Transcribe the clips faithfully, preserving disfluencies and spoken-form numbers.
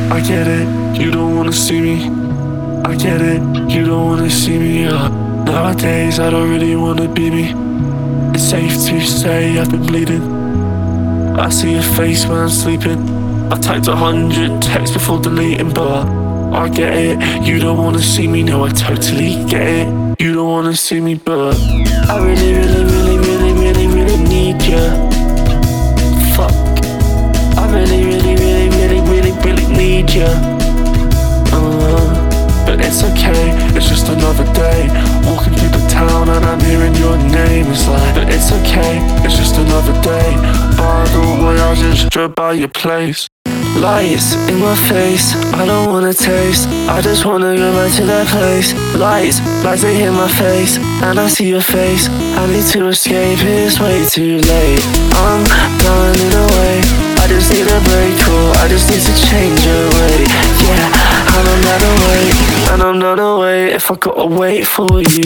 I get it, you don't wanna see me. I get it, you don't wanna see me. Uh, nowadays I don't really wanna be me. It's safe to say I've been bleeding. I see your face when I'm sleeping. I typed a hundred texts before deleting, but I get it, you don't wanna see me. No, I totally get it, you don't wanna see me, but I really, really, really, really, really, really need you. Fuck, I really, really, really, really, really, really need you. Uh, but it's okay, it's just another day. Walking through the town and I'm hearing your name. It's like, but it's okay, it's just another day. By the way, I just drove by your place. Lights in my face, I don't wanna taste. I just wanna go back to that place. Lights, lights they hit my face, and I see your face. I need to escape, it's way too late. I'm running away, I just need a break, cool. I just need to change away. Yeah, and I'm not away, and I'm not away if I gotta wait for you.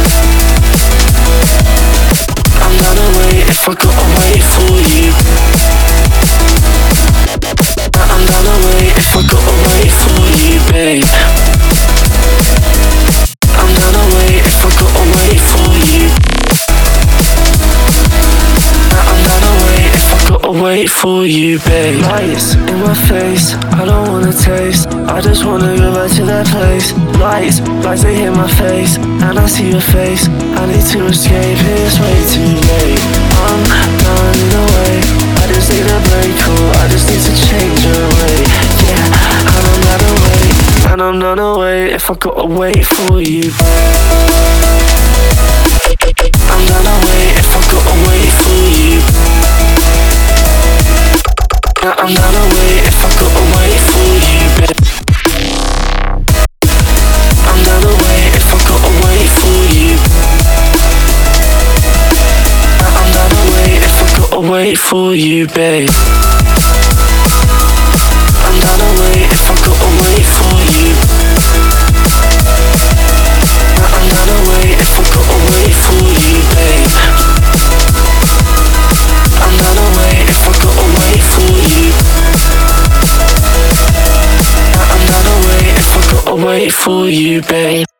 I'm not away if I gotta wait for you. I'm not away if I gotta wait for you, babe. I'm not away if I gotta wait for you. I'm not away if I gotta wait for you, babe. Lights in my face, I don't wanna taste. I just wanna go back to that place. Lights, lights they hit my face, and I see your face. I need to escape, it's way too late. I'm running away, I just need a break, cool. I just need to change away. Yeah, and I'm not away, and I'm not away if I gotta wait for you. I'm not away if I gotta wait for you. I'm not away if I gotta wait for you, babe. I'm not away if I gotta wait for you. I'm not away if I gotta wait for you, babe. I'm not away if I gotta wait for you. I'm not away if I gotta wait for you, babe. I'm not away if I gotta wait for you. I'm not away if I gotta wait for you, babe.